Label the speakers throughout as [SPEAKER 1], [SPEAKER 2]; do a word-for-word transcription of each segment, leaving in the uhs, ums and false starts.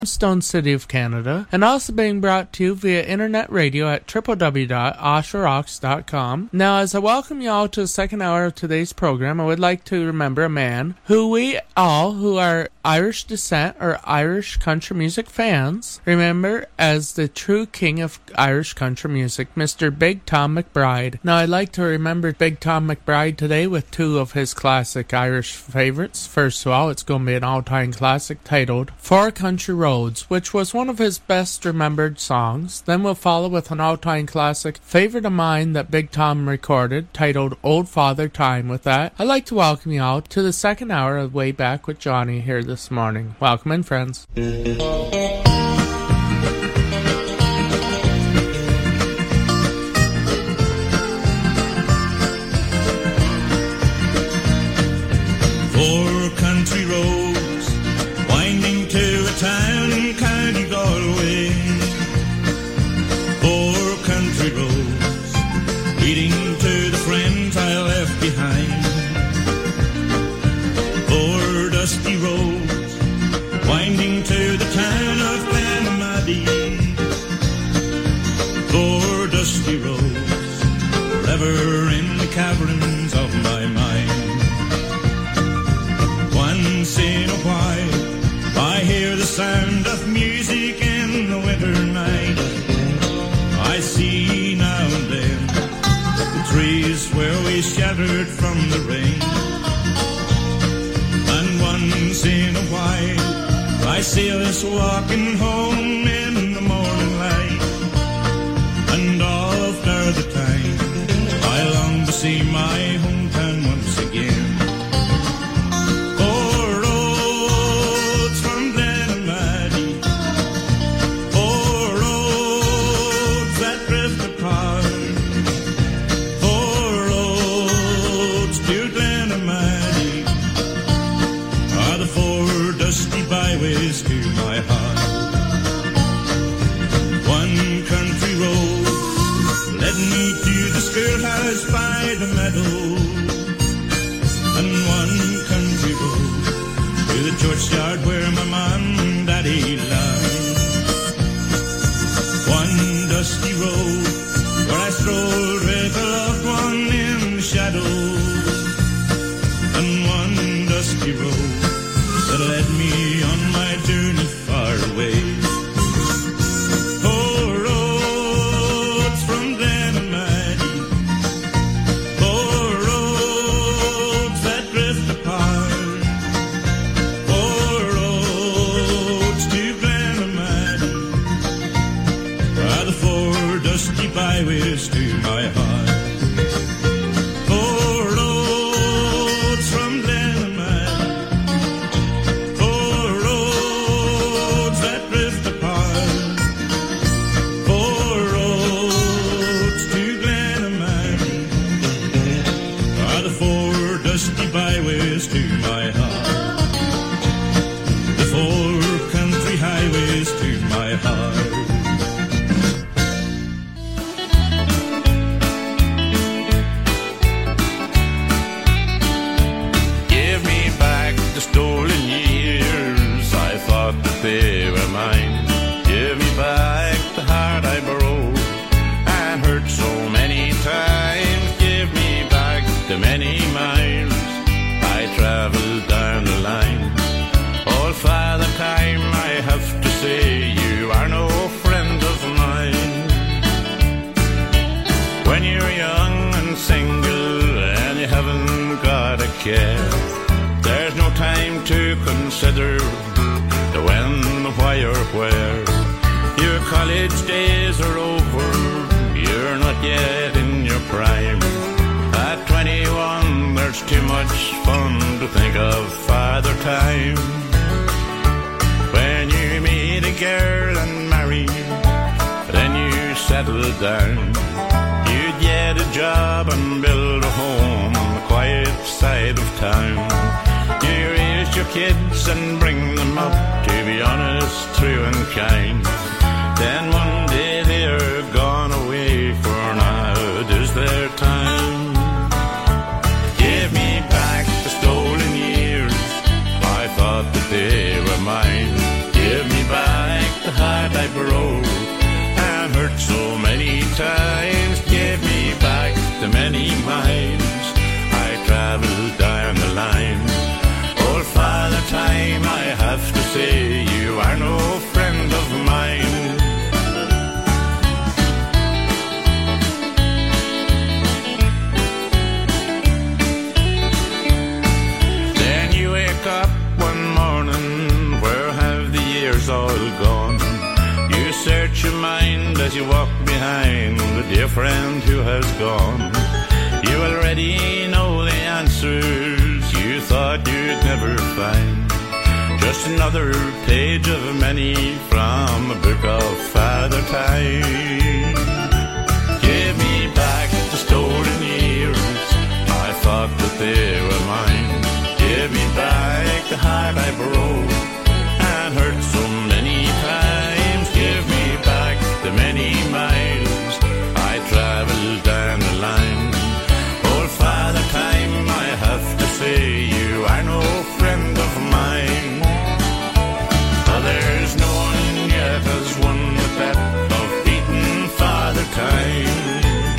[SPEAKER 1] Stone City of Canada, and also being brought to you via internet radio at w w w dot osher rocks dot com. Now, as I welcome you all to the second hour of today's program, I would like to remember a man who we all, who are Irish descent or Irish country music fans, remember as the true king of Irish country music, Mister Big Tom McBride. Now, I'd like to remember Big Tom McBride today with two of his classic Irish favorites. First of all, it's going to be an all-time classic titled Four Country Roads, which was one of his best remembered songs. Then we'll follow with an all-time classic favorite of mine that Big Tom recorded, titled Old Father Time. With that, I'd like to welcome you all to the second hour of Way Back with Johnny here this morning. Welcome in, friends.
[SPEAKER 2] Four country roads winding to a town in County Galway. Four country roads leading to the friends I left behind. Four dusty roads winding to the town of Glenamaddy. Four dusty roads forever in the caverns of my mind. Once in a while I hear the sound of music in the winter night. I see now and then the trees where we sheltered from the rain. And once in a while I see us walking home in the morning light. And after the time I long to see my hometown once again. Byways to my heart. One country road led me to the schoolhouse by the meadow, and one country road to the churchyard where my mum and daddy lie. One dusty road where I strolled with a loved one in the shadow, and one dusty road that led me on my journey far away. Four roads from Glenamaddy, four roads that drift apart, four roads to Glenamaddy are the four dusty byways to my heart. There's no time to consider the when, the why or where. Your college days are over, you're not yet in your prime. At twenty-one there's too much fun to think of father time. When you meet a girl and marry, then you settle down. You get a job and build a home on the quiet side of town. You raise your kids and bring them up to be honest, true and kind. Then one day they're gone away, for now it is their time. Give me back the stolen years, I thought that they were mine. Give me back all gone. You search your mind as you walk behind the dear friend who has gone. You already know the answers you thought you'd never find. Just another page of many from the book of Father Time. Give me back the stolen years, I thought that they were mine. Give me back the heart I broke and hurt so many times. Give me back the many miles I travelled down the line. Old Father Time, I have to say you are no friend of mine. There's no one yet has won the bet of beating Father Time.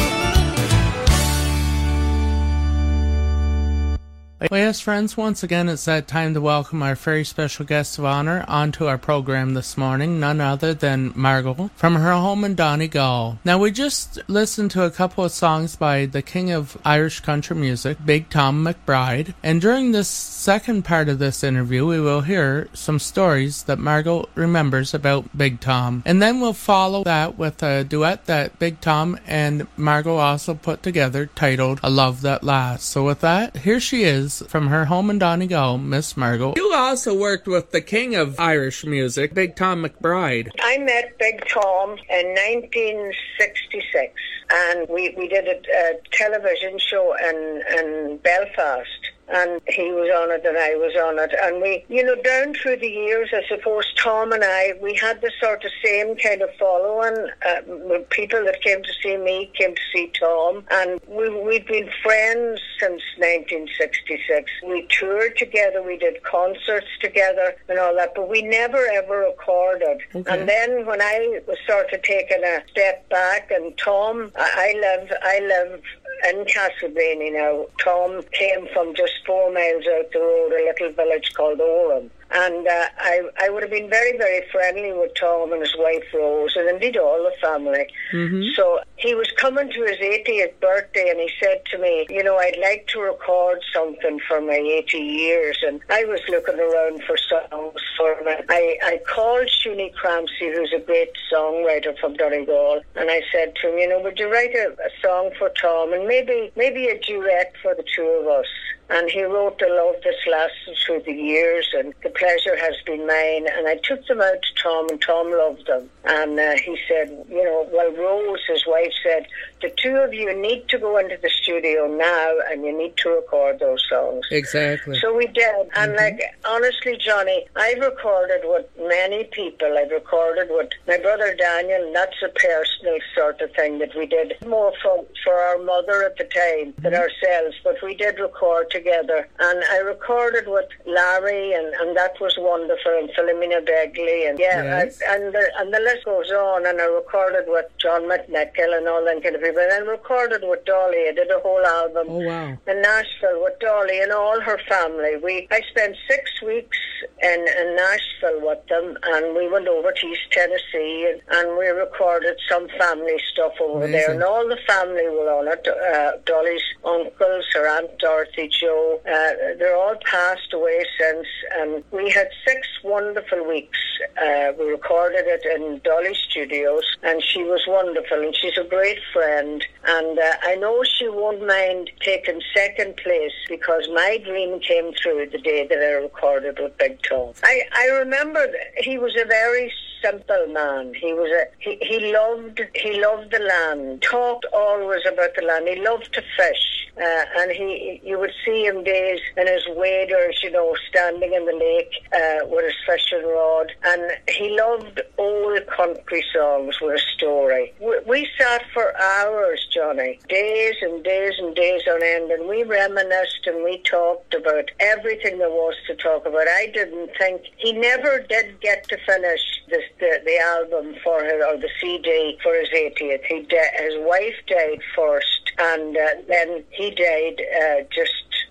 [SPEAKER 1] Well, yes, friends, once again, it's that time to welcome our very special guest of honor onto our program this morning, none other than Margot, from her home in Donegal. Now, we just listened to a couple of songs by the king of Irish country music, Big Tom McBride, and during this second part of this interview, we will hear some stories that Margot remembers about Big Tom. And then we'll follow that with a duet that Big Tom and Margot also put together, titled A Love That Lasts. So with that, here she is, from her home in Donegal, Miss Margot. You also worked with the king of Irish music, Big Tom McBride.
[SPEAKER 3] I met Big Tom in nineteen sixty-six, and we, we did a, a television show in, in Belfast. And he was on it and I was on it. And we, you know, down through the years, I suppose Tom and I, we had the sort of same kind of following. Uh, people that came to see me came to see Tom. And we, we've been friends since nineteen sixty-six. We toured together, we did concerts together and all that, but we never ever recorded. Okay. And then when I was sort of taking a step back, and Tom, I, I live, I live in Castleblaney now. Tom came from just four miles out the road, a little village called Oran. And uh, I, I would have been very, very friendly with Tom and his wife Rose, and indeed all the family. Mm-hmm. So he was coming to his eightieth birthday, and he said to me, you know, I'd like to record something for my eighty years. And I was looking around for songs for him. I, I called Shuni Cramsey, who's a great songwriter from Donegal, and I said to him, you know, would you write a, a song for Tom, and maybe maybe a duet for the two of us? And he wrote A Love That's Lasted Through the Years, and the pleasure has been mine. And I took them out to Tom, and Tom loved them. And uh, he said, you know, well, Rose, his wife, said, the two of you need to go into the studio now, and you need to record those songs.
[SPEAKER 1] Exactly.
[SPEAKER 3] So we did. And, mm-hmm. like, honestly, Johnny, I've recorded with many people. I've recorded with my brother Daniel, and that's a personal sort of thing that we did. More for, for our mother at the time than mm-hmm. ourselves, but we did record together. And I recorded with Larry, and, and that was wonderful, and Philomena Begley, and yeah, yes. I, and, the, and the list goes on. And I recorded with John McNichol and all that kind of people. And I recorded with Dolly. I did a whole album
[SPEAKER 1] oh, wow.
[SPEAKER 3] in Nashville with Dolly and all her family. We I spent six weeks in, in Nashville with them, and we went over to East Tennessee, and, and we recorded some family stuff over Amazing. There, and all the family were on it. Uh, Dolly's uncles, her Aunt Dorothy, Joe, uh, they're all passed away since, and we had six wonderful weeks. Uh, we recorded it in Dolly Studios, and she was wonderful, and she's a great friend, and uh, I know she won't mind taking second place, because my dream came true the day that I recorded with Big Tom. I, I remember he was a very simple man. He was a he, he loved he loved the land. Talked always about the land. He loved to fish, uh, and he you would see him days in his waders, you know, standing in the lake uh, with his fishing rod. And he loved old country songs with a story. We, we sat for hours, Johnny, days and days and days on end, and we reminisced and we talked about everything there was to talk about. I didn't think he never did get to finish this. The, the album for her, or the C D for his eightieth. He di- his wife died first, and uh, then he died uh, just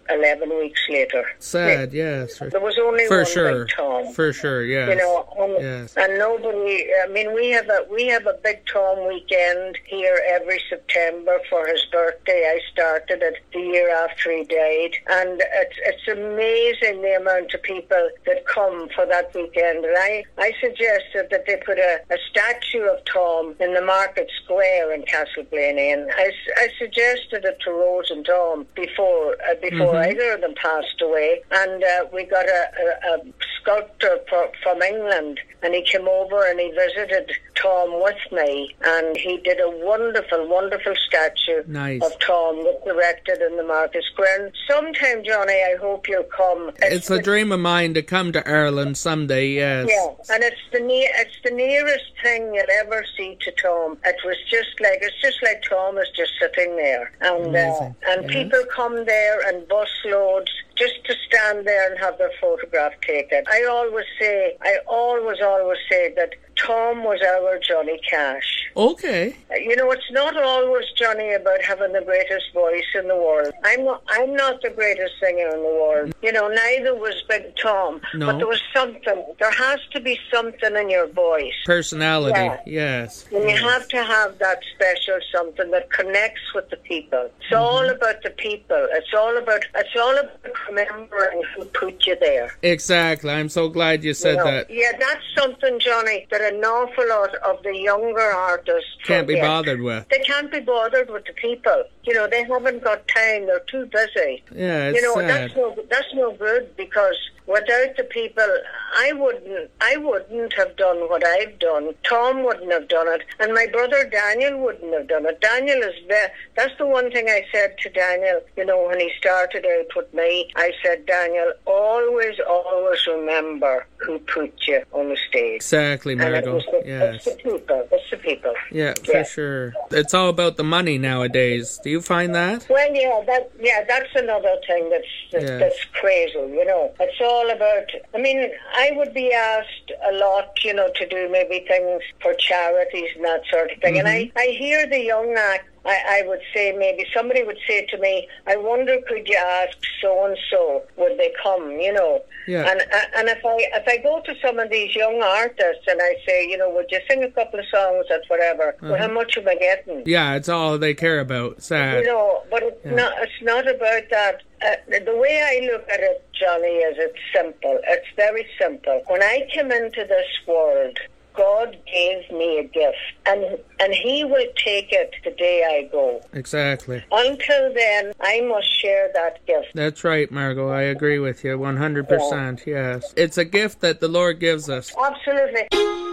[SPEAKER 3] eleven weeks later.
[SPEAKER 1] Sad, yes. For,
[SPEAKER 3] there was only
[SPEAKER 1] for
[SPEAKER 3] one
[SPEAKER 1] sure.
[SPEAKER 3] big Tom.
[SPEAKER 1] For sure, yes.
[SPEAKER 3] You know, um,
[SPEAKER 1] yes.
[SPEAKER 3] and nobody. I mean, we have a we have a big Tom weekend here every September for his birthday. I started it the year after he died, and it's it's amazing the amount of people that come for that weekend. And I I suggested that they put a, a statue of Tom in the Market Square in Castleblaney, and I, I suggested it to Rose and Tom before uh, before mm-hmm. either of them passed away, and uh, we got a, a, a sculptor for, from England, and he came over and he visited Tom with me, and he did a wonderful, wonderful statue
[SPEAKER 1] nice.
[SPEAKER 3] of Tom that's erected in the Market Square. And sometime, Johnny, I hope you'll come.
[SPEAKER 1] It's,
[SPEAKER 3] it's
[SPEAKER 1] a
[SPEAKER 3] the,
[SPEAKER 1] dream of mine to come to Ireland someday, yes.
[SPEAKER 3] Yeah, and it's the ne- it's the nearest thing you'll ever see to Tom. It was just like, it's just like Tom is just sitting there. And, uh, and
[SPEAKER 1] yes.
[SPEAKER 3] people come there and bus loads just to stand there and have their photograph taken. I always say, I always, always say that Tom was our Johnny Cash.
[SPEAKER 1] Okay.
[SPEAKER 3] You know, it's not always, Johnny, about having the greatest voice in the world. I'm not, I'm not the greatest singer in the world. You know, neither was Big Tom.
[SPEAKER 1] No.
[SPEAKER 3] But there was something. There has to be something in your voice.
[SPEAKER 1] Personality,
[SPEAKER 3] yeah.
[SPEAKER 1] yes.
[SPEAKER 3] And
[SPEAKER 1] yes.
[SPEAKER 3] you have to have that special something that connects with the people. It's mm-hmm. all about the people. It's all about, it's all about remembering who put you there.
[SPEAKER 1] Exactly. I'm so glad you said
[SPEAKER 3] you know,
[SPEAKER 1] that.
[SPEAKER 3] Yeah, that's something, Johnny, that an awful lot of the younger artists
[SPEAKER 1] can't
[SPEAKER 3] forget.
[SPEAKER 1] be bothered with.
[SPEAKER 3] They can't be bothered with the people. You know, they haven't got time. They're too busy.
[SPEAKER 1] Yeah, it's
[SPEAKER 3] you know,
[SPEAKER 1] sad.
[SPEAKER 3] that's no that's no good, because without the people, I wouldn't I wouldn't have done what I've done. Tom wouldn't have done it, and my brother Daniel wouldn't have done it. Daniel is there. That's the one thing I said to Daniel. You know, when he started out with me, I said, Daniel, always, always remember who put you on the stage.
[SPEAKER 1] Exactly, Margot.
[SPEAKER 3] The,
[SPEAKER 1] yes.
[SPEAKER 3] It's the people. It's the people.
[SPEAKER 1] Yeah, for
[SPEAKER 3] yeah.
[SPEAKER 1] sure. It's all about the money nowadays. Do you find that?
[SPEAKER 3] Well, yeah, that yeah, that's another thing that's that's,
[SPEAKER 1] yes.
[SPEAKER 3] that's crazy. You know, it's all about. I mean, I would be asked a lot, you know, to do maybe things for charities and that sort of thing, mm-hmm. and I I hear the young act. I, I would say maybe somebody would say to me, I wonder, could you ask so and so, would they come? You know,
[SPEAKER 1] yeah.
[SPEAKER 3] And and if I if I go to some of these young artists and I say, you know, would you sing a couple of songs at whatever? Uh-huh. Well, how much am I getting?
[SPEAKER 1] Yeah, it's all they care about. Sad.
[SPEAKER 3] You know, but it's yeah. not. It's not about that. Uh, the way I look at it, Johnny, is it's simple. It's very simple. When I came into this world, God gave me a gift, and and He will take it the day I go.
[SPEAKER 1] Exactly.
[SPEAKER 3] Until then, I must share that gift.
[SPEAKER 1] That's right, Margot. I agree with you one hundred percent, yeah. Yes. It's a gift that the Lord gives us.
[SPEAKER 3] Absolutely.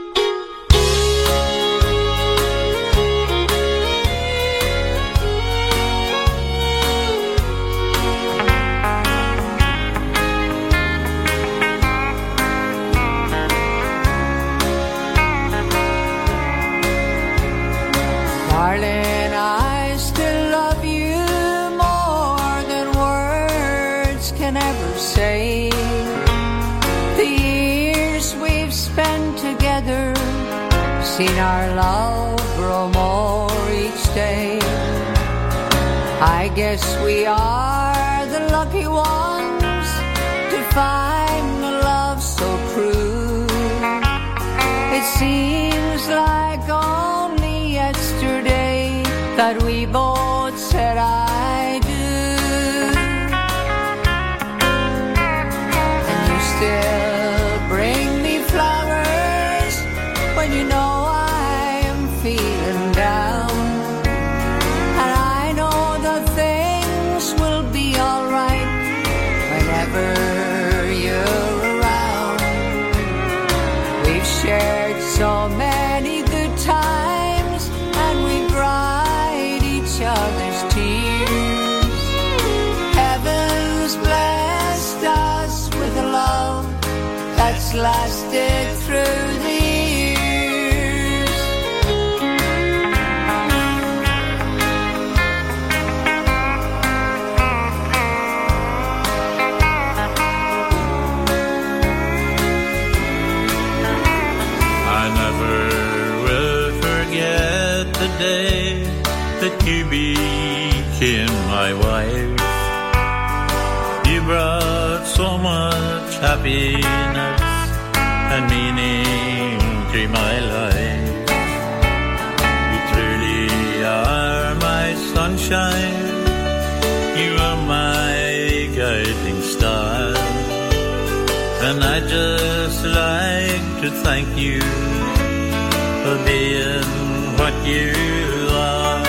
[SPEAKER 4] Darling, I still love you more than words can ever say. The years we've spent together seen our love grow more each day. I guess we are the lucky ones to find a love so true. It seems like only yesterday that we both said I do, and you still bring me flowers when you know I am feeling down, and I know that things will be alright whenever you're around. We've shared so many good times, and we cried each other's tears. Heaven's blessed us with a love that's lasted through the years.
[SPEAKER 2] I never will forget the day that you became my wife.
[SPEAKER 5] brought so much happiness and meaning to my life. You truly are my sunshine. You are my guiding star. And I'd just like to thank you for being what you are.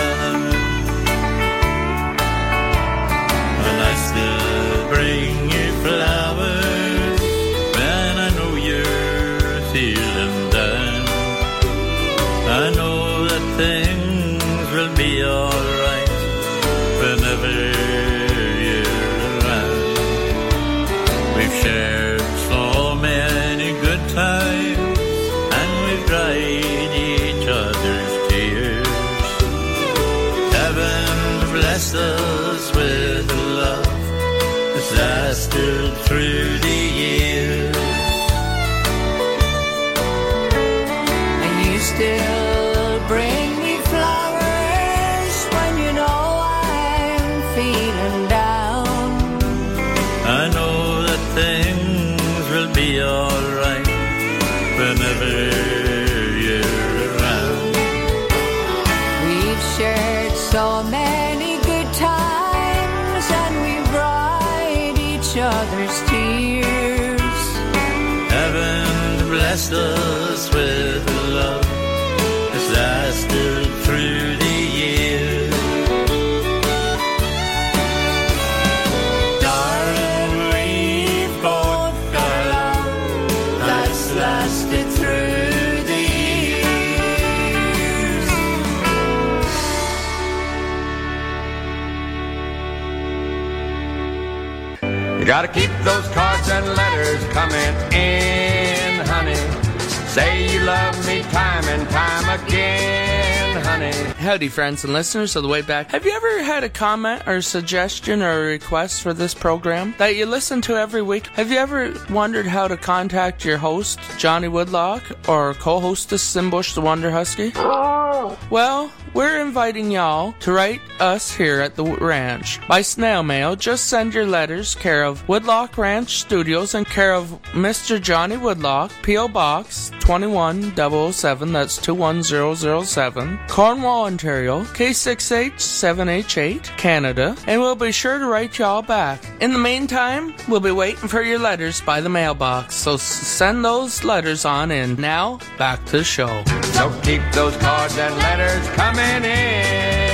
[SPEAKER 5] And I still bring you flowers when I know you're feeling down. I know that things will be alright whenever you're around. We've shared so many good times, and we've dried each other's tears. Heaven bless us with a love that's lasted through the years.
[SPEAKER 4] And you still bring me flowers when you know I'm feeling down.
[SPEAKER 5] I know that things will be alright whenever you're around.
[SPEAKER 4] We've shared so many good times, and we've dried each other's tears.
[SPEAKER 5] Heaven blessed us with a love that's lasted through the years. Darling, we've both got love that's lasted through the years.
[SPEAKER 6] You gotta keep those cards and letters coming in, honey. Say you love me time and time again, honey.
[SPEAKER 1] Howdy, friends and listeners of The Way Back. Have you ever had a comment or suggestion or a request for this program that you listen to every week? Have you ever wondered how to contact your host, Johnny Woodlock, or co-hostess Simbush the Wonder Husky? Well, we're inviting y'all to write us here at the ranch. By snail mail, just send your letters care of Woodlock Ranch Studios and care of Mister Johnny Woodlock, P O. Box twenty-one double oh seven, that's two one zero zero seven, Cornwall, Ontario, K six H seven H eight, Canada, and we'll be sure to write y'all back. In the meantime, we'll be waiting for your letters by the mailbox, so s- send those letters on in. Now, back to the show.
[SPEAKER 6] So keep those cards and letters coming in.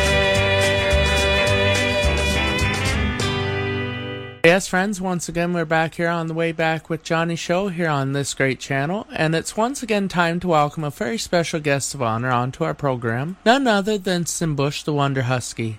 [SPEAKER 1] Yes, friends, once again, we're back here on The Way Back with Johnny show here on this great channel, and it's once again time to welcome a very special guest of honor onto our program, none other than Simbush the Wonder Husky.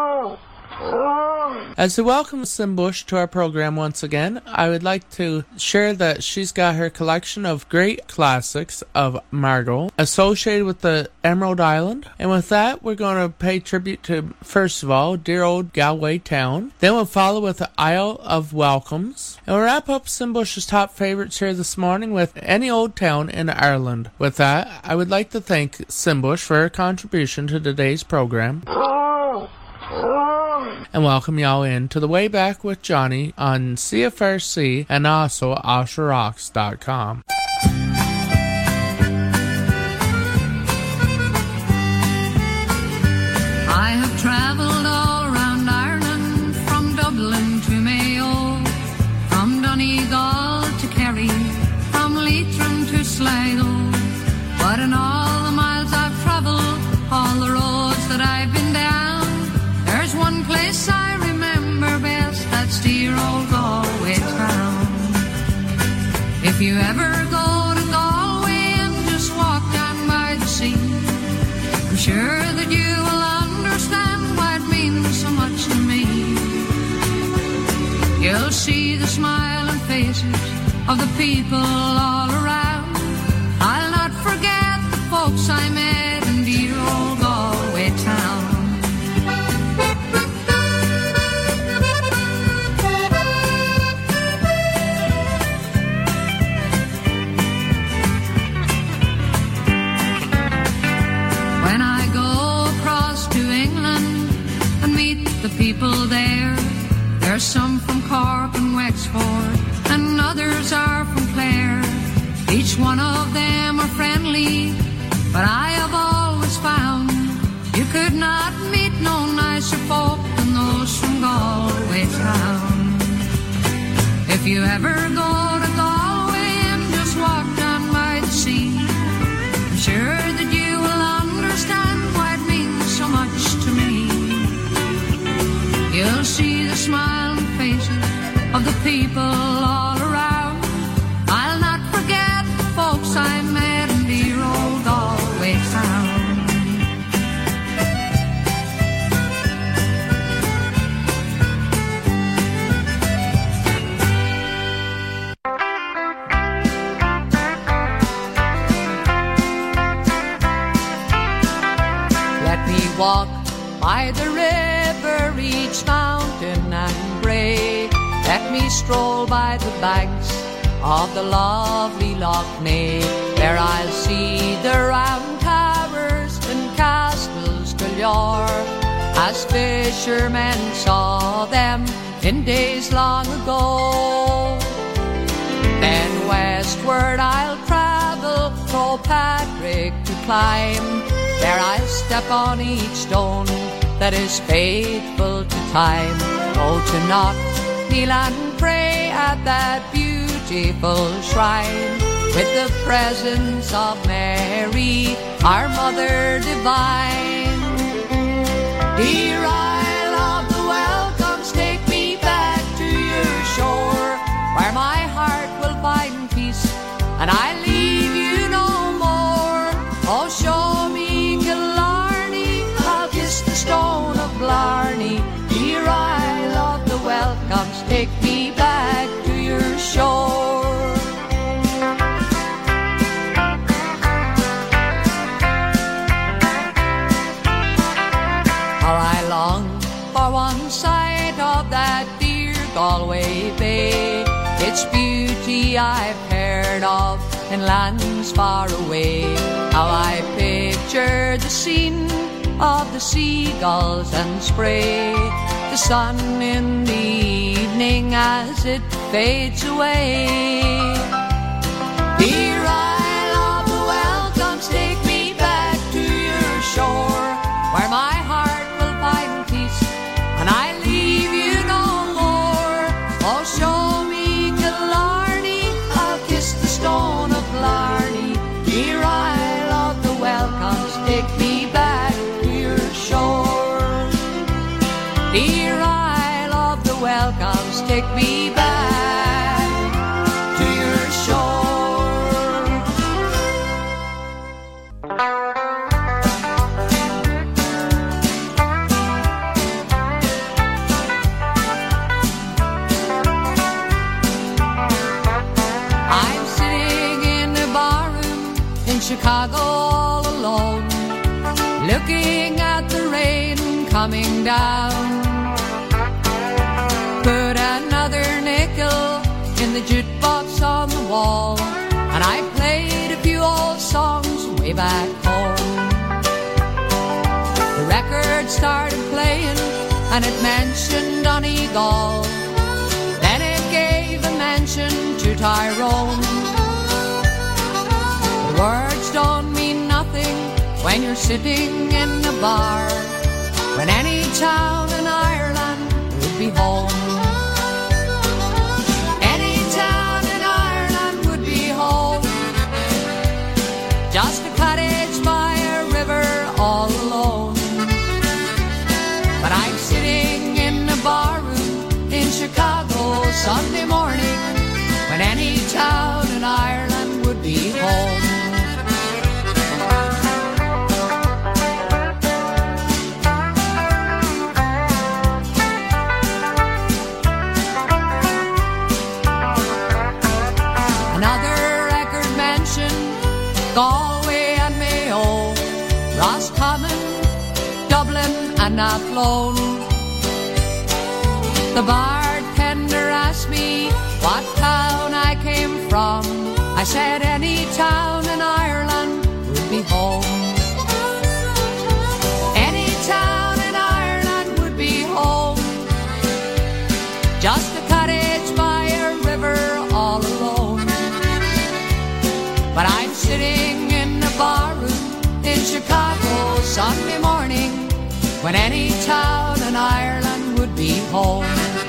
[SPEAKER 1] As we welcome Simbush to our program once again, I would like to share that she's got her collection of great classics of Margot associated with the Emerald Island. And with that, we're going to pay tribute to, first of all, dear old Galway town. Then we'll follow with the Isle of Welcomes. And we'll wrap up Simbush's top favorites here this morning with any old town in Ireland. With that, I would like to thank Simbush for her contribution to today's program. And welcome y'all in to The Way Back with Johnny on C F R C and also Osher Rocks dot com.
[SPEAKER 7] I have travelled all around Ireland, from Dublin to Mayo, from Donegal to Kerry, from Leitrim to Sligo. But in all the miles I've travelled, all the roads that I've been down, there's one place I remember best, that's dear old Galway town. If you ever go to Galway and just walk down by the sea, I'm sure that you will understand why it means so much to me. You'll see the smiling faces of the people all around. I'll not forget the folks I met in dear old Galway town. When I go across to England and meet the people there, There's some from Cork and Wexford, and others are from Clare. Each one of them are friendly, but I have always found you could not meet no nicer folk than those from Galway town. If you ever go to Galway and just walk down by the sea, I'm sure that you will understand why it means so much to me. You'll see the smiling faces of the people all around. I'll not forget the folks I met in dear old Galway town.
[SPEAKER 4] Let me walk by the river, each mountain and brae. Let me stroll by the banks of the lovely Lough Neagh. There I'll see the round towers and castles galore, as fishermen saw them in days long ago. Then westward I'll travel, Croagh-Patrick to climb. There I'll step on each stone that is faithful to time. Oh, to knock, kneel and pray at that beautiful shrine, with the presence of Mary, our Mother Divine. Dear Isle of the Welcomes, take me back to your shore, where my heart will find peace, and I leave you no more. Oh, show me Killarney, I'll kiss the stone of Blarney. Dear Isle of the Welcomes, take me back to your shore. How I long for one sight of that dear Galway Bay. Its beauty I've heard of in lands far away. How I picture the scene of the seagulls and spray, the sun in the evening as it fades away. Dear Isle of the Welcomes, take me back to your shore, where my heart will find peace, and I leave you no more. Oh, show me Killarney, I'll kiss the stone of Blarney. Dear Isle of the Welcomes, take me back to your shore. Dear Isle of the Welcomes, take me back to your shore. I'm sitting in a barroom in Chicago all alone, looking at the rain coming down. Put another nickel in the jukebox on the wall, and I played a few old songs way back home. The record started playing, and it mentioned Donegal. Then it gave a mention to Tyrone. The words don't mean nothing when you're sitting in a bar, when any town in Ireland would be home. Any town in Ireland would be home. Just a cottage by a river all alone. But I'm sitting in a barroom in Chicago Sunday morning, when any town in Ireland would be home. Another record mentioned Galway and Mayo, Roscommon, Dublin and Athlone. The bartender asked me what town I came from. I said any town in Ireland would be home. Any town in Ireland would be home. in Chicago Sunday morning, when any town in Ireland would be home.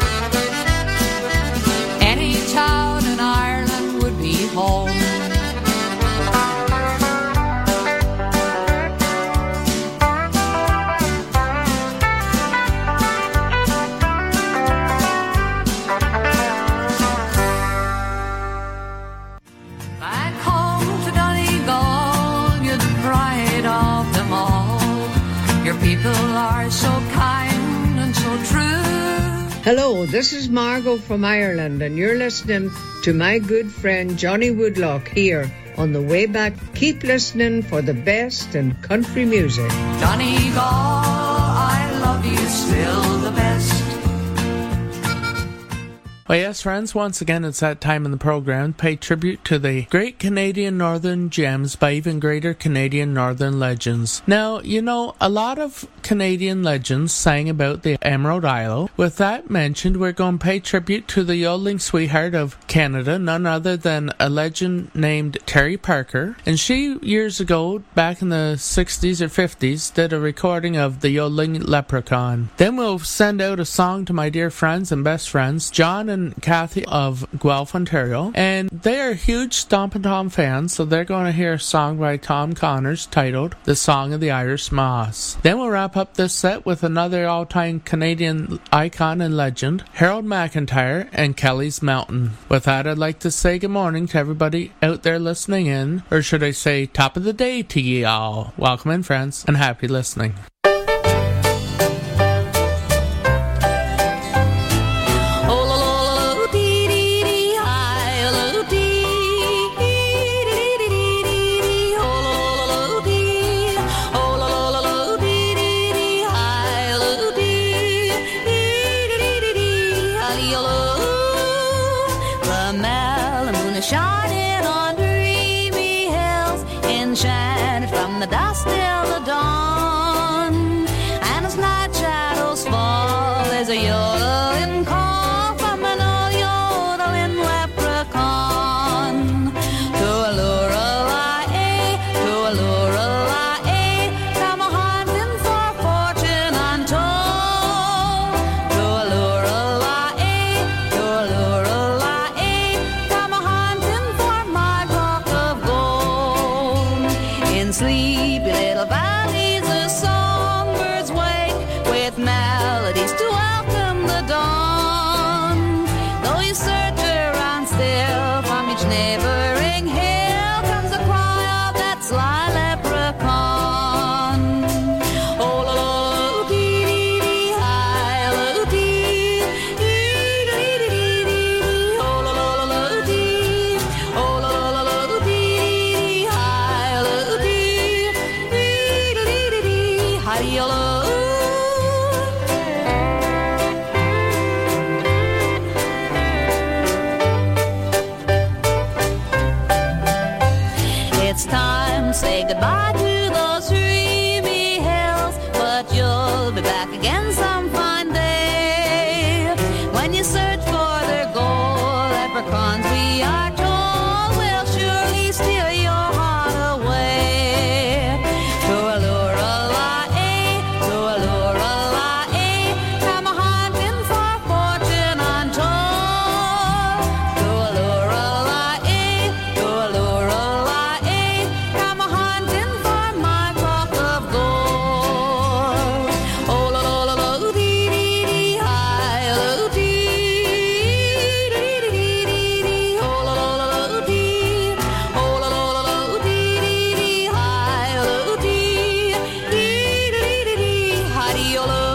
[SPEAKER 4] Any town in Ireland would be home. Back home to Donegal, you're the pride of them all. Your people are so kind and so true.
[SPEAKER 8] Hello, this is Margot from Ireland, and you're listening to my good friend Johnny Woodlock here on the way back. Keep listening for the best in country music.
[SPEAKER 4] Donegal, I love you still the best.
[SPEAKER 1] Well, yes, friends, once again, it's that time in the program to pay tribute to the Great Canadian Northern Gems by even greater Canadian Northern legends. Now, you know, a lot of Canadian legends sang about the Emerald Isle. With that mentioned, we're going to pay tribute to the yodeling sweetheart of Canada, none other than a legend named Terry Parker. And she, years ago, back in the sixties or fifties, did a recording of the yodeling leprechaun. Then we'll send out a song to my dear friends and best friends, John and Kathy of Guelph, Ontario, and they are huge Stompin' Tom fans, so they're going to hear a song by Tom Connors titled The Song of the Irish Moss. Then we'll wrap up this set with another all-time Canadian icon and legend, Harold McIntyre and Kelly's Mountain. With that, I'd like to say good morning to everybody out there listening in, or should I say top of the day to ye all. Welcome in, friends, and happy listening.
[SPEAKER 7] Shining on dreamy hills, enchanted from the dusk till the dawn. And as night shadows fall, there's a yodeling call from an old yodeling leprechaun. To a Lorelei, to a Lorelei, come a hunting for fortune untold. To a Lorelei, to a Lorelei, come a in sleepy little valleys, the songbirds wake with melodies to welcome the dawn. Though you search around still, from each neighboring hill comes the cry of that sly leprechaun. Oh, lo, lo, dee, dee, dee, hi, lo, dee, dee, dee, dee, dee, dee, oh, lo, lo, lo, dee, oh, lo, lo, lo, dee, hi, lo, dee, dee, dee, dee, dee, hi, lo. It's time to say goodbye to those dreamy hills, but you'll be back again some fine day. When you search for their gold, leprechauns we are told will surely steal your heart away. To a Lorelei, to a Lorelei, come a hunting for fortune untold. To a Lorelei, to a Lorelei, come a hunting for my clock of gold. Oh, lo, lo, lo, lo, dee, dee, dee, hi, lo, dee, dee, dee, dee, dee, dee, oh, lo, lo, lo, dee, oh, lo, lo, lo, dee, dee, dee, hi, lo, dee, dee, dee, dee, dee, hi, dee, oh, lo.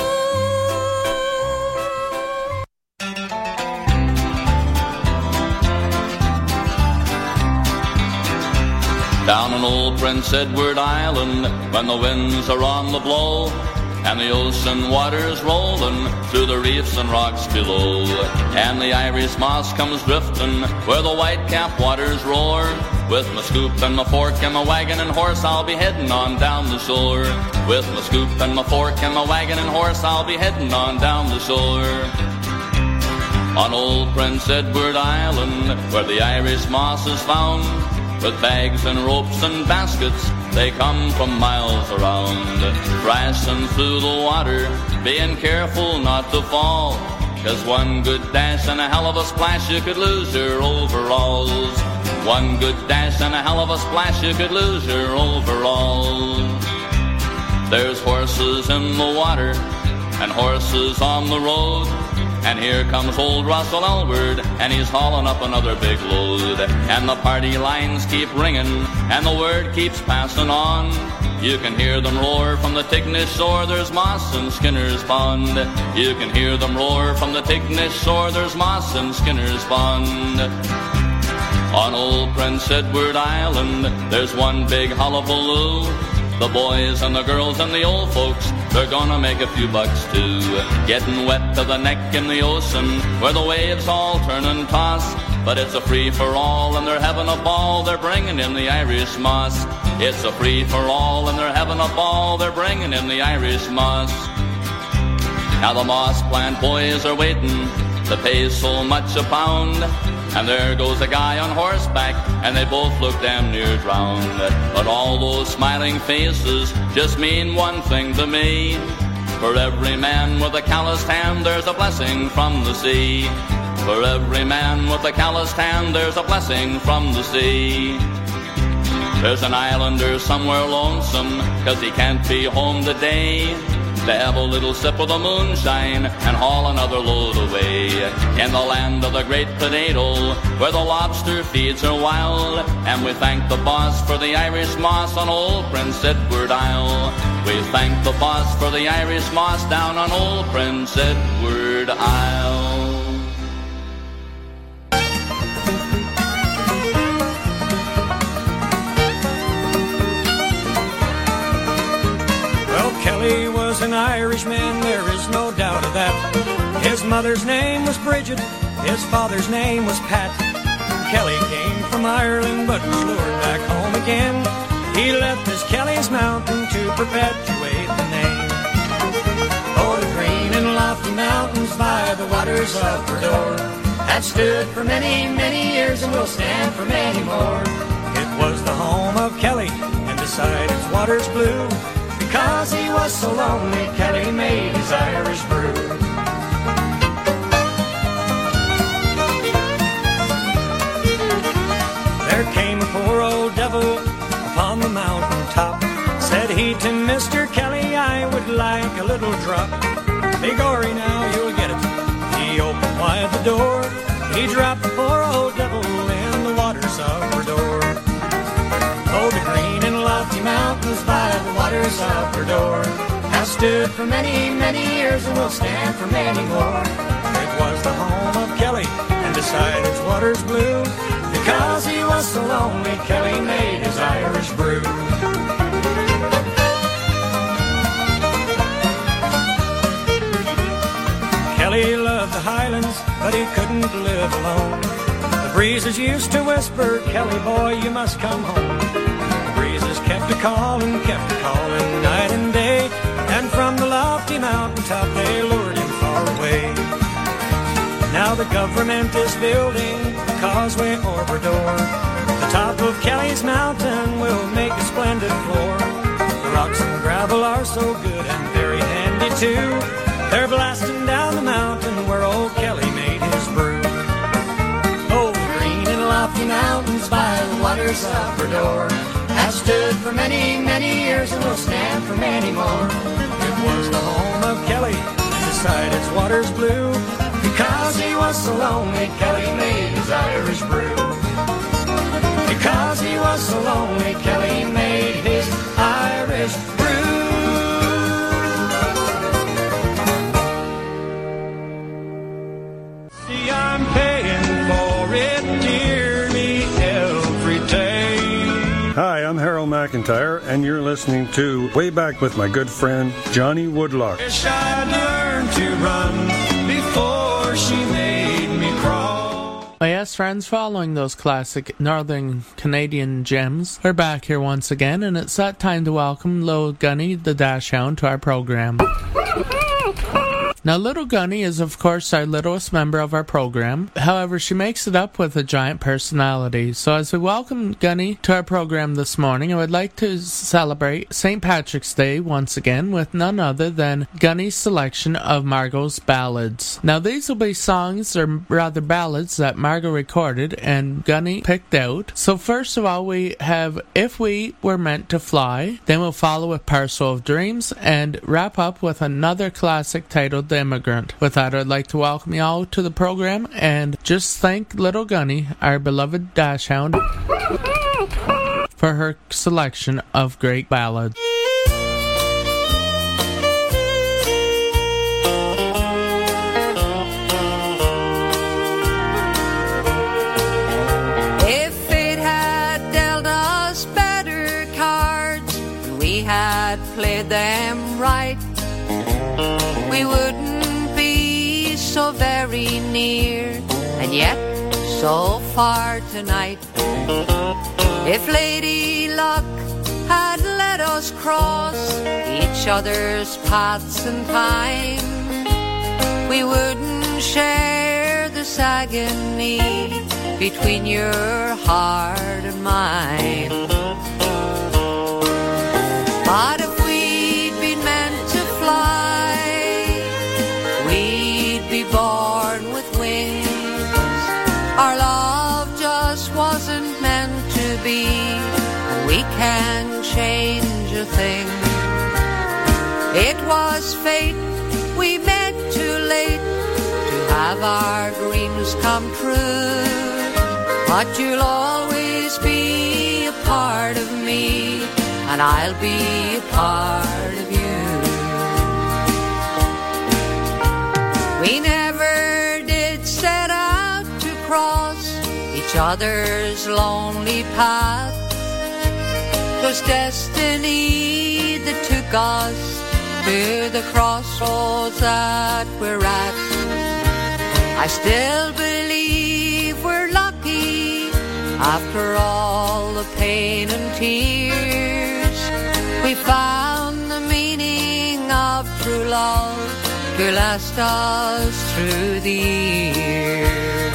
[SPEAKER 5] Down on old Prince Edward Island, when the winds are on the blow, and the ocean waters rolling through the reefs and rocks below, and the Irish moss comes drifting where the white-capped waters roar. With my scoop and my fork and my wagon and horse, I'll be heading on down the shore. With my scoop and my fork and my wagon and horse, I'll be heading on down the shore. On old Prince Edward Island, where the Irish moss is found, with bags and ropes and baskets. They come from miles around, crashing through the water, being careful not to fall. 'Cause one good dash and a hell of a splash, you could lose your overalls. One good dash and a hell of a splash, you could lose your overalls. There's horses in the water and horses on the road, and here comes old Russell Elward, and he's hauling up another big load. And the party lines keep ringing, and the word keeps passing on. You can hear them roar from the Tignish shore, there's moss in Skinner's Pond. You can hear them roar from the Tignish shore, there's moss in Skinner's Pond. On old Prince Edward Island, there's one big hullabaloo. The boys and the girls and the old folks, they're gonna make a few bucks too. Getting wet to the neck in the ocean, where the waves all turn and toss. But it's a free-for-all and they're having a ball, they're bringing in the Irish moss. It's a free-for-all and they're having a ball, they're bringing in the Irish moss. Now the moss plant boys are waiting, the pay's so much a pound. And there goes a guy on horseback, and they both look damn near drowned. But all those smiling faces just mean one thing to me. For every man with a calloused hand, there's a blessing from the sea. For every man with a calloused hand, there's a blessing from the sea. There's an islander somewhere lonesome, 'cause he can't be home today. They have a little sip of the moonshine and haul another load away. In the land of the great potato, where the lobster feeds are wild. And we thank the boss for the Irish moss on old Prince Edward Isle. We thank the boss for the Irish moss down on old Prince Edward Isle.
[SPEAKER 9] Kelly was an Irishman, there is no doubt of that. His mother's name was Bridget, his father's name was Pat. Kelly came from Ireland but was lured back home again. He left his Kelly's Mountain to perpetuate the name. Oh, the green and lofty mountains by the waters of Verdor had stood for many, many years and will stand for many more. It was the home of Kelly, and beside its waters blue, because he was so lonely, Kelly made his Irish brew. There came a poor old devil upon the mountain top. Said he to Mister Kelly, I would like a little drop. Begorry, now you'll get it. He opened wide the door. He dropped the poor old devil in the waters of Verdor. Oh, the green and lofty mountains by the waters of Verdor have stood for many, many years and will stand for many more. It was the home of Kelly, and beside its waters blue, because he was so lonely, Kelly made his Irish brew. Kelly loved the Highlands, but he couldn't live alone. The breezes used to whisper, Kelly boy, you must come home. The breezes kept a-calling, kept a-calling night and day, and from the lofty mountaintop they lured him far away. Now the government is building a causeway over Verdor. The top of Kelly's Mountain will make a splendid floor. The rocks and gravel are so good and very handy too. They're blasting down the mountain where old Kelly made his brew. Oh, the green and lofty mountains by the waters of Verdor have stood for many, many years and will stand for many more. It was the home of Kelly, and beside its waters blue, because he was so lonely, Kelly made his Irish brew. Because he was so lonely, Kelly made his Irish brew. See, I'm paying for it dearly every day.
[SPEAKER 10] Hi, I'm Harold McIntyre, and you're listening to Way Back with my good friend Johnny Woodlock.
[SPEAKER 9] Wish I'd learned to run before she made me crawl.
[SPEAKER 1] Well, yes, friends, following those classic Northern Canadian gems, we're back here once again, and it's that time to welcome Low Gunny the Dachshund to our program. Now, Little Gunny is, of course, our littlest member of our program. However, she makes it up with a giant personality. So as we welcome Gunny to our program this morning, I would like to celebrate Saint Patrick's Day once again with none other than Gunny's selection of Margot's ballads. Now, these will be songs, or rather ballads, that Margot recorded and Gunny picked out. So first of all, we have If We Were Meant to Fly. Then we'll follow with Parcel of Dreams and wrap up with another classic titled The Immigrant. With that, I'd like to welcome you all to the program and just thank Little Gunny, our beloved dachshund, for her selection of great ballads.
[SPEAKER 4] If it had dealt us better cards and we had played them right, we wouldn't be so very near and yet so far tonight. If Lady Luck had let us cross each other's paths in time, we wouldn't share this agony between your heart and mine. But if we'd been meant to fly, we'd be born with wings. Our love just wasn't meant to be, and we can't change a thing. It was fate, we met too late to have our dreams come true. But you'll always be a part of me, and I'll be a part of you. We never did set out to cross each other's lonely path. 'Twas destiny that took us to the crossroads that we're at. I still believe we're lucky after all the pain and tears. We found the meaning of true love to last us through the years.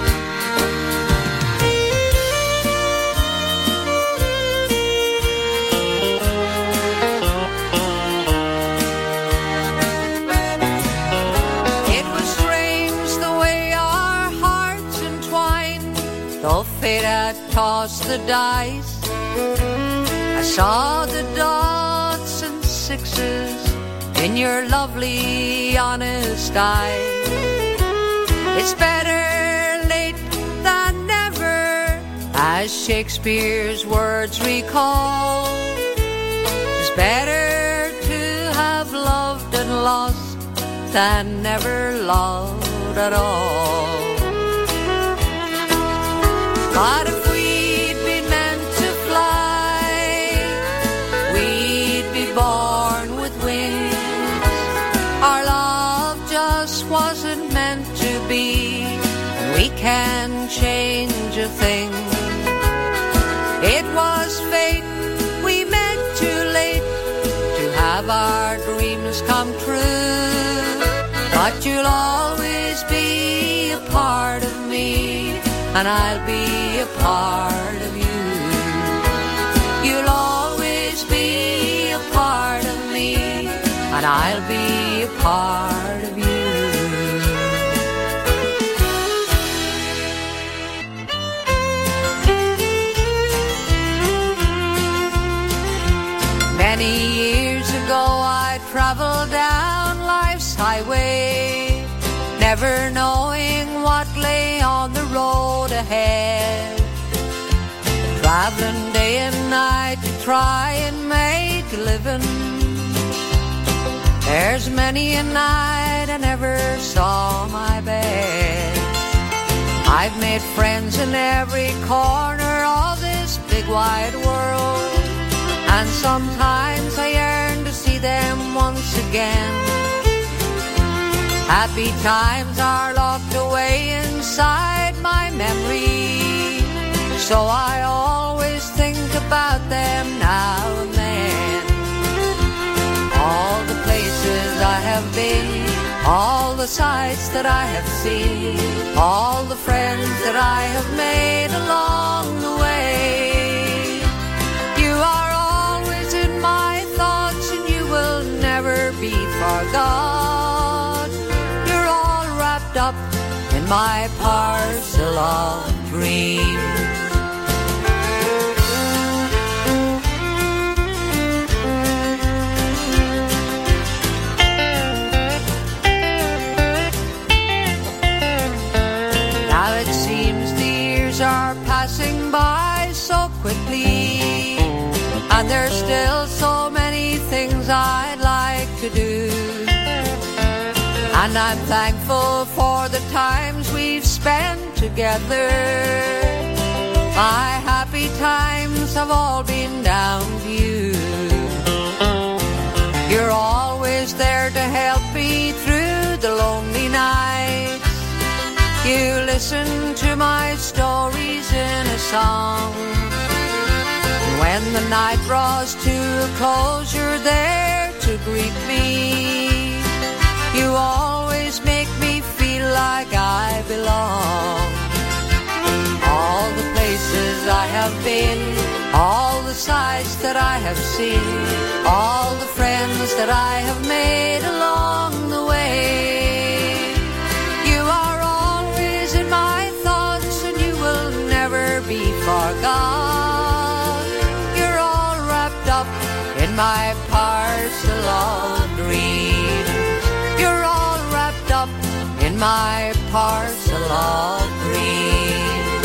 [SPEAKER 4] It was strange the way our hearts entwined, though fate had tossed the dice. I saw the dots and sixes in your lovely, honest eyes. It's better late than never, as Shakespeare's words recall. It's better to have loved and lost than never loved at all. But if we'd been meant to fly, we'd be born with wings. Our love just wasn't meant to be, and we can't change a thing. It was fate, we met too late to have our dreams come true. But you'll always be a part of me, and I'll be a part of you. You'll always be a part of me, and I'll be a part of you. Many years ago I traveled down life's highway, never knowing what lay on the road ahead. Traveling day and night to try and make a living. There's many a night I never saw my bed. I've made friends in every corner of this big wide world, and sometimes I yearn to see them once again. Happy times are locked away inside my memory, so I always think about them now and then. All the places I have been, the sights that I have seen, all the friends that I have made along the way. You are always in my thoughts and you will never be forgot. You're all wrapped up in my parcel of dreams. Are passing by so quickly, and there's still so many things I'd like to do. And I'm thankful for the times we've spent together. My happy times have all been down to you. You're always there to help me through the lonely nights. You listen to my stories in a song. When the night draws to a close, you're there to greet me. You always make me feel like I belong. All the places I have been, all the sights that I have seen, all the friends that I have made along the way. Be forgot. You're all wrapped up in my parcel of dreams. You're all wrapped up in my parcel of dreams.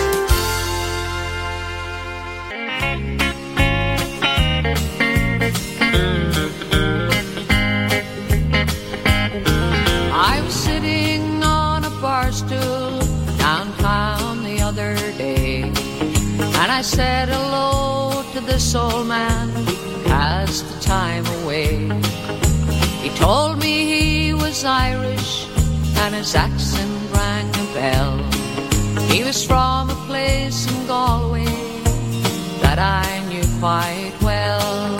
[SPEAKER 4] I'm sitting on a bar stool downtown the other day, and I said hello to this old man who passed the time away. He told me he was Irish and his accent rang a bell. He was from a place in Galway that I knew quite well.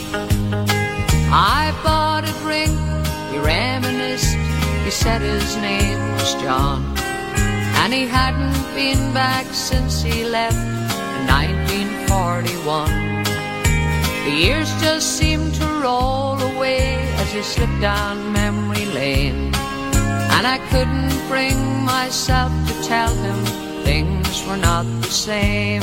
[SPEAKER 4] I bought a drink, we reminisced, he said his name was John, and he hadn't been back since he left in nineteen forty-one. The years just seemed to roll away as he slipped down memory lane, and I couldn't bring myself to tell him things were not the same.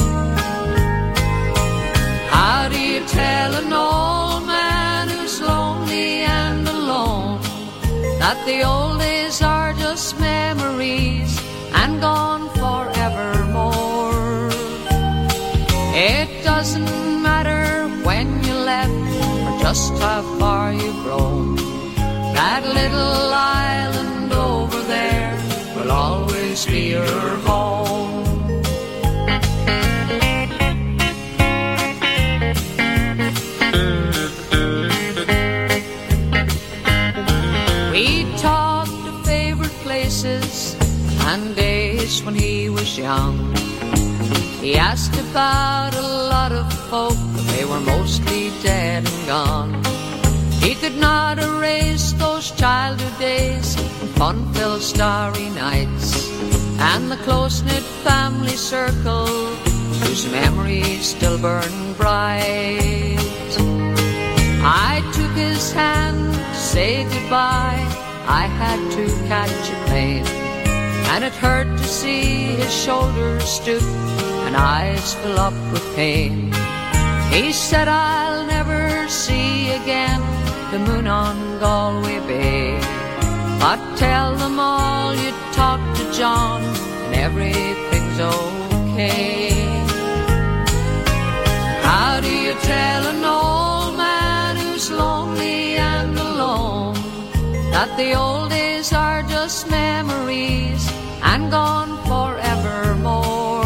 [SPEAKER 4] How do you tell an old man who's lonely and alone that the old days are just memories and gone forevermore? It doesn't matter when you left or just how far you've grown. That little island over there will always be your home. We talked of favorite places and days when he was young. He asked about a lot of folk, but they were mostly dead and gone. He could not erase those childhood days and fun-filled starry nights, and the close-knit family circle whose memories still burn bright. I took his hand to say goodbye. I had to catch a plane, and it hurt to see his shoulders stoop and eyes fill up with pain. He said, I'll never see again the moon on Galway Bay, but tell them all you talked to John and everything's okay. How do you tell an old man who's lonely and alone that the old days are just memories and gone forevermore?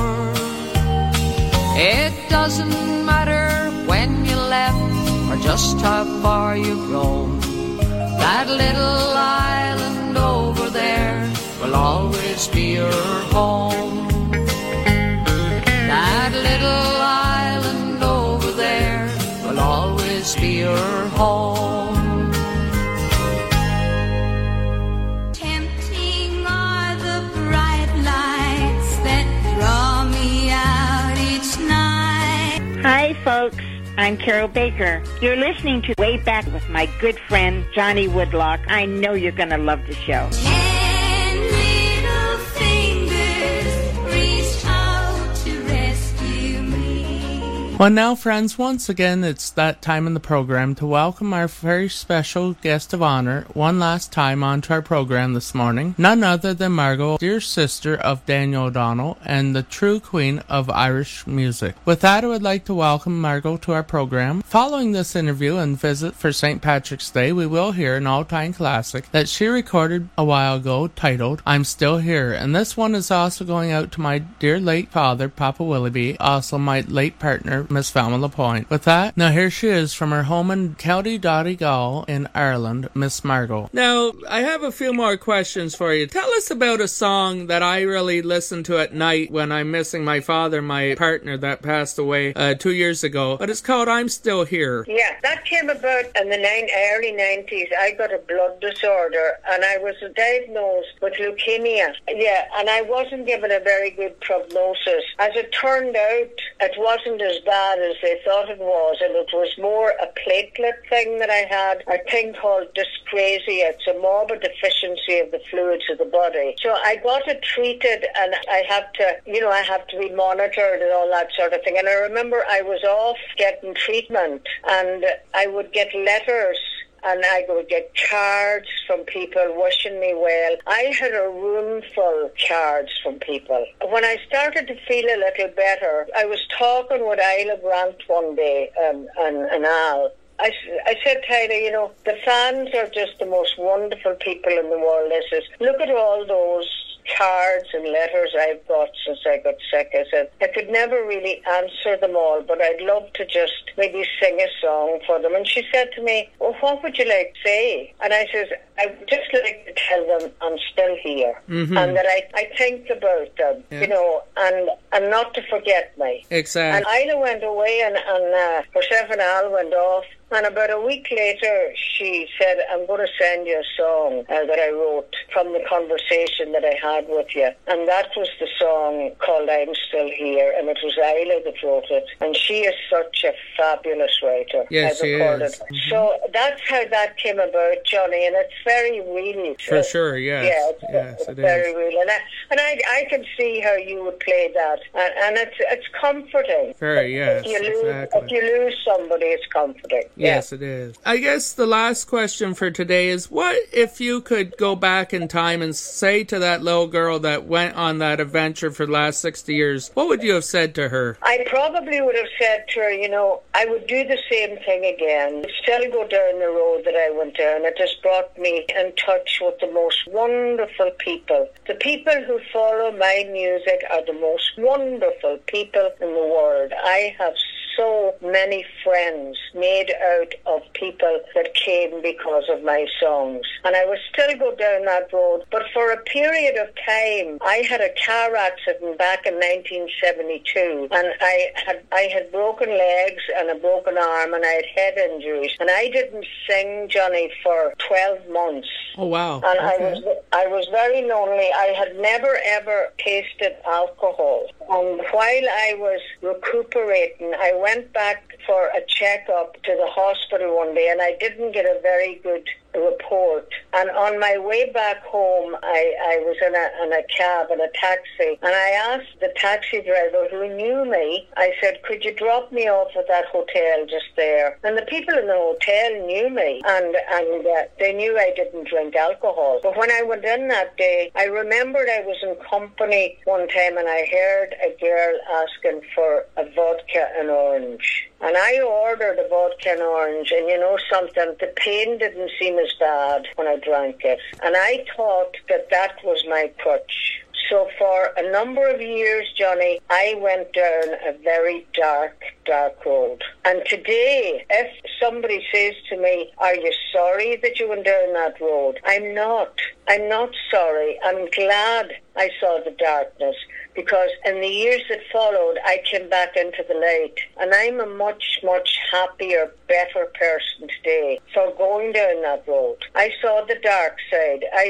[SPEAKER 4] It doesn't matter when you left or just how far you've grown. That little island over there will always be your home. That little island over there will always be your home.
[SPEAKER 11] I'm Carol Baker. You're listening to Way Back with my good friend, Johnny Woodlock. I know you're going to love the show.
[SPEAKER 4] Ten little fingers reached out to rescue me.
[SPEAKER 1] Well, now, friends, once again, it's that time in the program to welcome our very special guest of honor one last time onto our program this morning. None other than Margot, dear sister of Daniel O'Donnell and the true queen of Irish music. With that, I would like to welcome Margot to our program. Following this interview and visit for Saint Patrick's Day, we will hear an all-time classic that she recorded a while ago titled I'm Still Here. And this one is also going out to my dear late father, Papa Willoughby, also my late partner, Miss Falma Lapointe. With that, now here she is from her home in County Donegal in Ireland, Miss Margot. Now, I have a few more questions for you. Tell us about a song that I really listen to at night when I'm missing my father, my partner that passed away uh, two years ago. But it's called I'm Still Here.
[SPEAKER 3] Yeah, that came about in the nine, early nineties. I got a blood disorder and I was diagnosed with leukemia. Yeah, and I wasn't given a very good prognosis. As it turned out, it wasn't as bad as they thought it was, and it was more a platelet thing that I had, a thing called dyscrasia. It's a morbid deficiency of the fluids of the body. So I got it treated, and I have to, you know, I have to be monitored and all that sort of thing. And I remember I was off getting treatment, and I would get letters and I would get cards from people wishing me well. I had a room full of cards from people. When I started to feel a little better, I was talking with Isla Grant one day, um, and, and Al. I, I said to Ida, you know, the fans are just the most wonderful people in the world. I says, look at all those cards and letters I've got since I got sick. I said, I could never really answer them all, but I'd love to just maybe sing a song for them. And she said to me, well, what would you like to say? And I says, I would just like to tell them I'm still here, mm-hmm. and that I, I think about them, yeah. you know, and and not to forget me.
[SPEAKER 1] Exactly.
[SPEAKER 3] And Isla went away, and, and uh, herself and Al went off. And about a week later, she said, I'm going to send you a song uh, that I wrote from the conversation that I had with you. And that was the song called I'm Still Here. And it was Isla that wrote it. And she is such a fabulous writer.
[SPEAKER 1] Yes, she is.
[SPEAKER 3] Mm-hmm. So that's how that came about, Johnny. And it's very real.
[SPEAKER 1] For sure, yes.
[SPEAKER 3] Yeah, it's,
[SPEAKER 1] yes,
[SPEAKER 3] it's
[SPEAKER 1] it
[SPEAKER 3] very
[SPEAKER 1] is.
[SPEAKER 3] real. And, I, and I, I can see how you would play that. And, and it's, it's comforting.
[SPEAKER 1] Very, yes,
[SPEAKER 3] if you lose,
[SPEAKER 1] exactly.
[SPEAKER 3] If you lose somebody, it's comforting.
[SPEAKER 1] Yes,
[SPEAKER 3] yeah.
[SPEAKER 1] it is. I guess the last question for today is, what if you could go back in time and say to that little girl that went on that adventure for the last sixty years, what would you have said to her?
[SPEAKER 3] I probably would have said to her, you know, I would do the same thing again. Still go down the road that I went down. It has brought me in touch with the most wonderful people. The people who follow my music are the most wonderful people in the world. I have so many friends made out of people that came because of my songs. And I would still go down that road. But for a period of time, I had a car accident back in nineteen seventy-two. And I had I had broken legs and a broken arm, and I had head injuries. And I didn't sing, Johnny, for twelve months.
[SPEAKER 1] Oh, wow.
[SPEAKER 3] And
[SPEAKER 1] okay.
[SPEAKER 3] I was I was very lonely. I had never, ever tasted alcohol. And while I was recuperating, I went back for a checkup to the hospital one day, and I didn't get a very good report. And on my way back home, I, I was in a, in a cab, in a taxi, and I asked the taxi driver who knew me, I said, could you drop me off at that hotel just there? And the people in the hotel knew me, and, and uh, they knew I didn't drink alcohol. But when I went in that day, I remembered I was in company one time, and I heard a girl asking for a vodka and orange. And I ordered a vodka and orange, and you know something, the pain didn't seem as bad when I drank it. And I thought that that was my crutch. So for a number of years, Johnny, I went down a very dark, dark road. And today, if somebody says to me, are you sorry that you went down that road? I'm not. I'm not sorry. I'm glad I saw the darkness, because in the years that followed, I came back into the light. And I'm a much, much happier, better person today for going down that road. I saw the dark side. I, I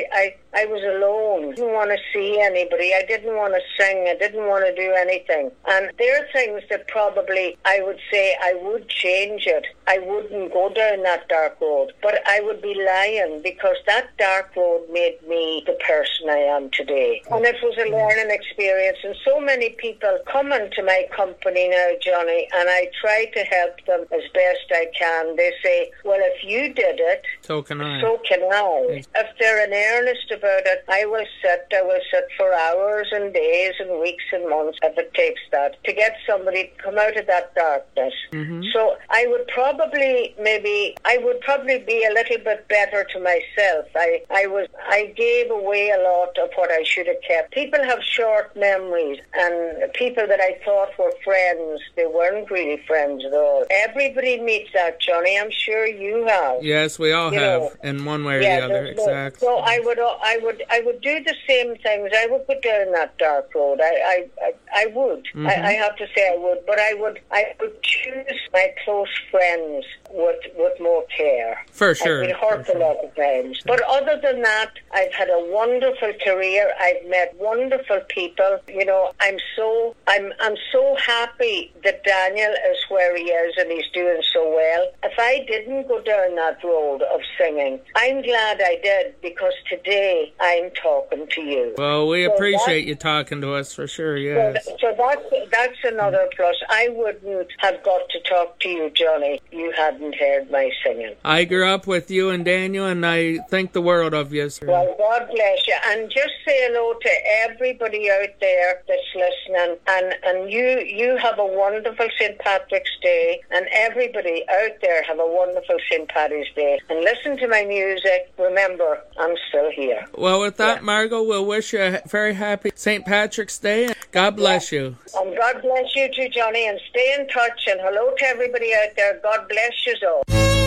[SPEAKER 3] I was alone. I didn't want to see anybody. I didn't want to sing. I didn't want to do anything. And there are things that probably I would say I would change it. I wouldn't go down that dark road. But I would be lying, because that dark road made me the person I am today. And it was a learning experience. And so many people come into my company now, Johnny, and I try to help them as best I can. They say, well, if you did it,
[SPEAKER 1] so can I.
[SPEAKER 3] So can I. If they're in earnest about it, I will sit, I will sit for hours and days and weeks and months, if it takes that, to get somebody to come out of that darkness. Mm-hmm. So I would probably, maybe, I would probably be a little bit better to myself. I, I was, I gave away a lot of what I should have kept. People have short memories, and people that I thought were friends, they weren't really friends at all. Everybody meets that, Johnny. I'm sure you have.
[SPEAKER 1] Yes, we all
[SPEAKER 3] you
[SPEAKER 1] have,
[SPEAKER 3] know.
[SPEAKER 1] in one way or
[SPEAKER 3] yeah,
[SPEAKER 1] the other.
[SPEAKER 3] No,
[SPEAKER 1] exactly.
[SPEAKER 3] So I would, I would, I would do the same things. I would go down that dark road. I, I, I, I would. Mm-hmm. I, I have to say I would, but I would, I would choose my close friends with with more care.
[SPEAKER 1] For sure.
[SPEAKER 3] I've been hurt a lot of times. But other than that, I've had a wonderful career. I've met wonderful people. You know, I'm so, I'm, I'm so happy that Daniel is where he is and he's doing so well. If I didn't go down that road of singing, I'm glad I did, because today I'm talking to you.
[SPEAKER 1] Well, we
[SPEAKER 3] so
[SPEAKER 1] appreciate you talking to us for sure, yes.
[SPEAKER 3] So, so that's, that's another plus. I wouldn't have got to talk to you, Johnny. You hadn't heard my singing.
[SPEAKER 1] I grew up with you and Daniel, and I think the world of you, sir.
[SPEAKER 3] Well, God bless you. And just say hello to everybody out there that's listening. And, and you, you have a wonderful Saint Patrick's Day, and everybody out there have a wonderful Saint Paddy's Day. And listen to my music. Remember, I'm still here.
[SPEAKER 1] Well, with that,
[SPEAKER 3] yeah.
[SPEAKER 1] Margot, we'll wish you a very happy Saint Patrick's Day. God bless yeah. you.
[SPEAKER 3] And God bless you too, Johnny. And stay in touch. And hello to everybody out there. God bless you all.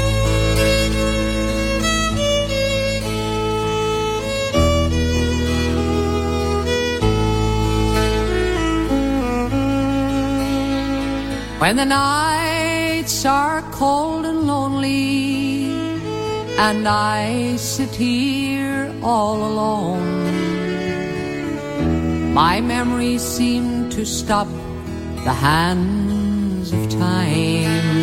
[SPEAKER 4] When the nights are cold and lonely, and I sit here all alone, my memories seem to stop the hands of time,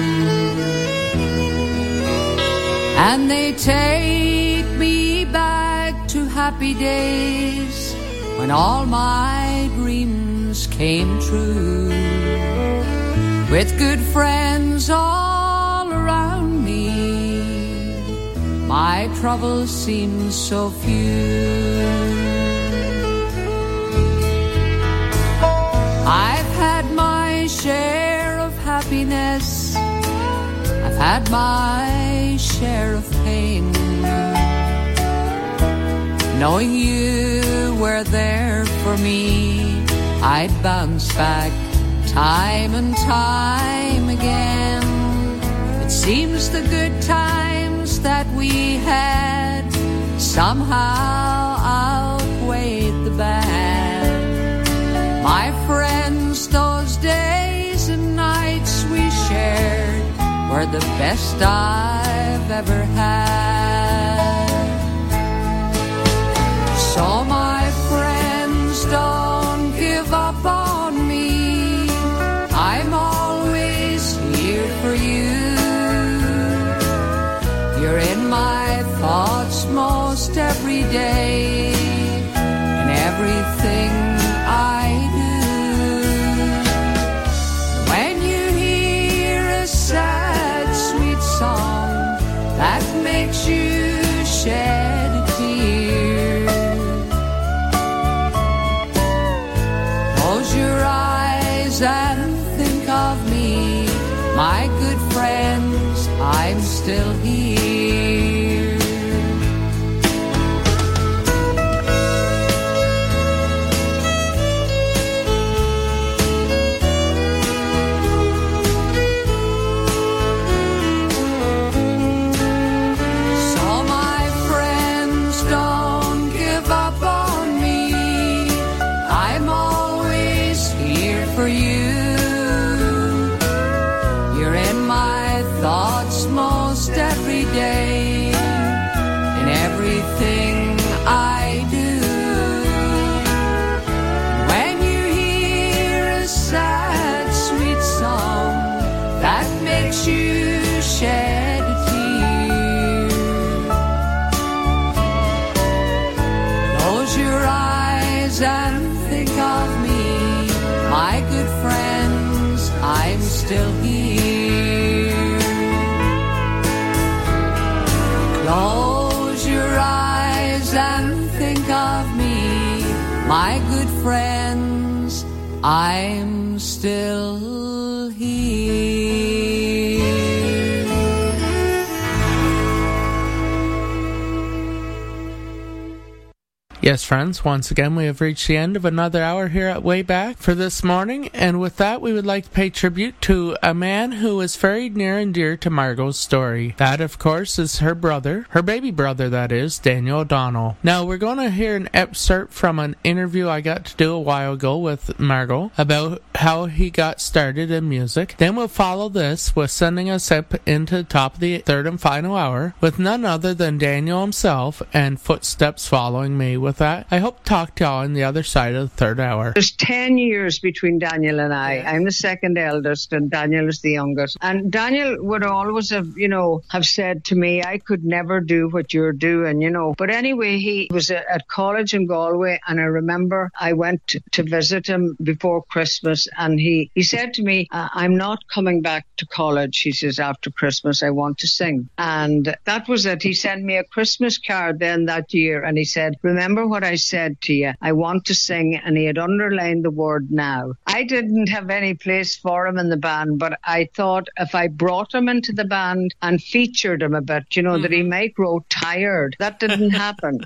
[SPEAKER 4] and they take me back to happy days when all my dreams came true, with good friends all around me. My troubles seem so few. I've had my share of happiness, I've had my share of pain. Knowing you were there for me, I'd bounce back time and time again. It seems the good times that we had somehow outweighed the bad. My friends, those days and nights we shared were the best I've ever had. So my friends, don't give up on me, I'm always here for you. You're in my thoughts most every day, in everything I do. When you hear a sad, sweet song that makes you shed a tear, close your eyes and think of me, my good friends, I'm still here. So my friends, don't give up on me, I'm always here for you. You're in my thoughts most every day, in everything I do. still here. Close your eyes and think of me, my good friends, I'm still here.
[SPEAKER 1] Yes, friends, once again we have reached the end of another hour here at Way Back for this morning, and with that we would like to pay tribute to a man who is very near and dear to Margot's story. That, of course, is her brother, her baby brother, that is, Daniel O'Donnell. Now, we're going to hear an excerpt from an interview I got to do a while ago with Margot about how he got started in music. Then we'll follow this with sending us up into the top of the third and final hour with none other than Daniel himself and footsteps following me. With that, I hope to talk to y'all on the other side of the third hour.
[SPEAKER 8] There's ten years between Daniel and I. I'm the second eldest and Daniel is the youngest. And Daniel would always have, you know, have said to me, I could never do what you're doing, you know. But anyway, he was at college in Galway, and I remember I went to, to visit him before Christmas, and he, he said to me, I'm not coming back to college. He says, after Christmas, I want to sing. And that was it. He sent me a Christmas card then that year, and he said, remember what I said to you, I want to sing, and he had underlined the word now. I didn't have any place for him in the band, but I thought if I brought him into the band and featured him a bit, you know, mm-hmm. that he might grow tired. That didn't happen.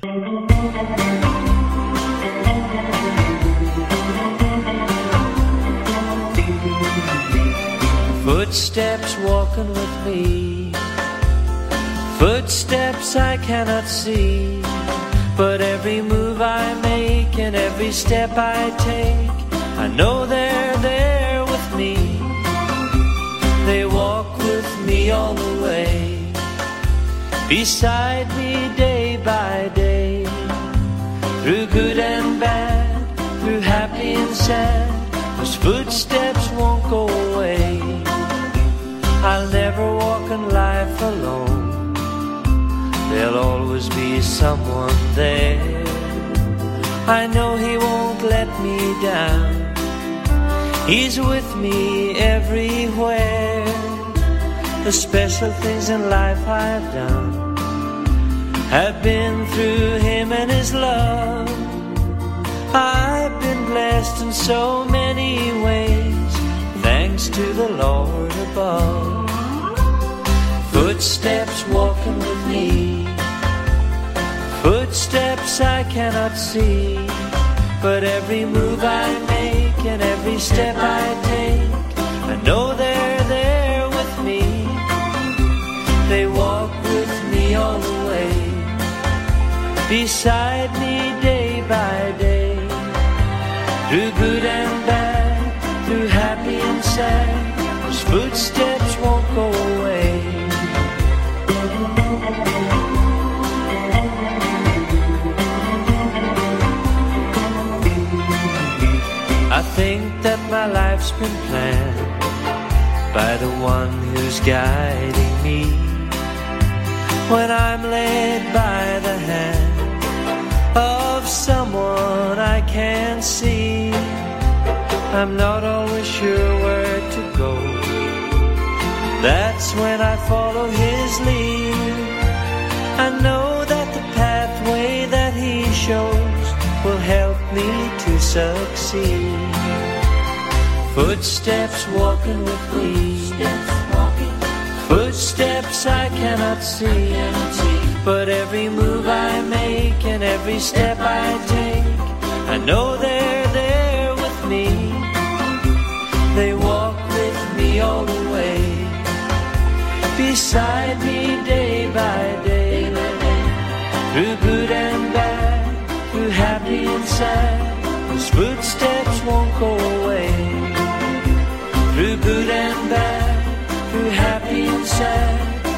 [SPEAKER 12] Footsteps walking with me, footsteps I cannot see, but every move I make and every step I take, I know they're there with me. They walk with me all the way, beside me day by day, through good and bad, through happy and sad. Those footsteps won't go away. I'll never walk in life alone, there'll always be someone there. I know he won't let me down, he's with me everywhere. The special things in life I've done have been through him and his love. I've been blessed in so many ways, thanks to the Lord above. Footsteps walking with me, footsteps I cannot see, but every move I make and every step I take, I know they're there with me. They walk with me all the way, beside me day by day, through good and bad, through happy and sad. Those footsteps won't go away. I think that my life's been planned by the one who's guiding me. When I'm led by the hand of someone I can't see, I'm not always sure where to go. That's when I follow his lead. I know that the pathway that he shows will help me to succeed. Footsteps walking with me, footsteps I cannot see, but every move I make and every step I take, I know they're there with me. They walk with me all the way, beside me day by day, through good and bad, through happy and sad. Those footsteps won't go away, through good and bad, through happy and sad.